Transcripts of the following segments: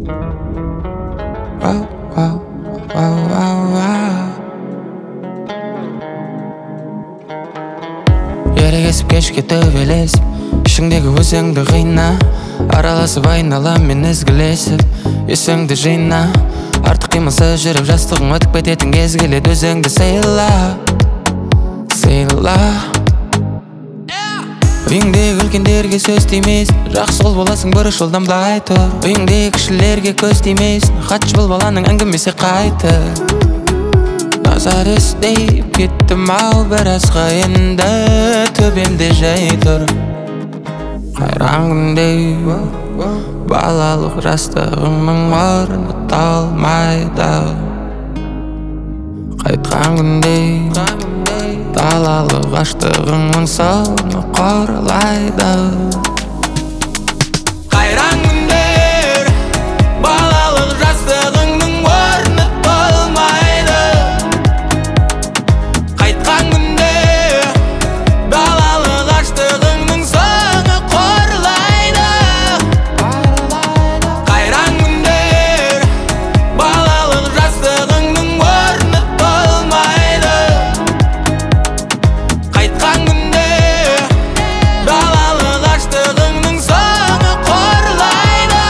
Wow, wow, wow, wow, wow. Ерегесіп кешке төбелесіп, ішіңдегі өзіңді қина, араласып айналам мен ізгілесіп, есіңді жина. Артық қимылсыз жүріп жастығың өтіп кететін кез келеді, өзіңді сыйла, сыйла. Үйіңдегі үлкендерге сөз тимейсің, жақсы қол боласың бұрыш жолдан былай тұр. Үйіңдегі кішілерге көз тимейсің, хатшы бұл баланың әңгімесі қайты. Назар іздеп кеттім ау біразға енді, төбемде жай тұр. Қайран күндей балалық жастығымның орны толмайды. Қайтқан күндей далалық аштығыңның соңы қорылайды. Қайран күндер балалық жастығыңның орны толмайды. Қайтқан күнде далалық аштығыңның соңы қорылайды. Қайран күндер балалық жастығыңның орны толмайды. Қайтқан күнде далалық аштығыңның соңы қорылайды.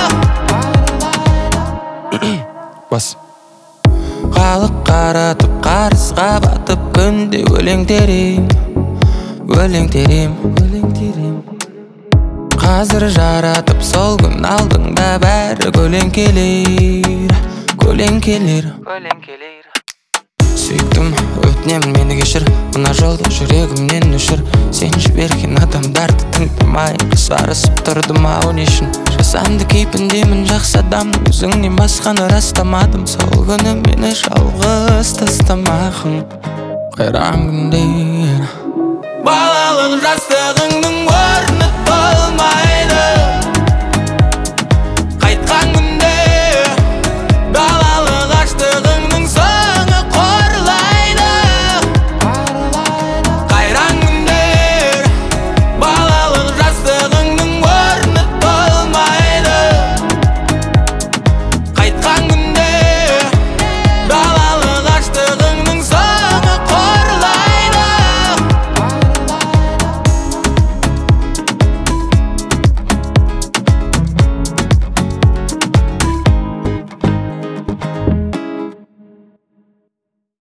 Бас халық қаратып қарызға батып үнде өлең терем, өлең терем, өлең терем. Қазір жаратып сол күн алдыңда бәрі көлеңкелер, көлеңкелер, көлеңкелер. Сүйіктім, өтінемін мені кешір, мына жолда жүрегімнен өшір. Сен жіберген адамдарды тыңдамай қысарысып тұрдым ау не үшін? Жасанды кейпіндемін жақсы адамның, өзіңнен басқаны растамадым. Сол күні мені жалғыз тастамағын. Қайран күндер балалық жастығың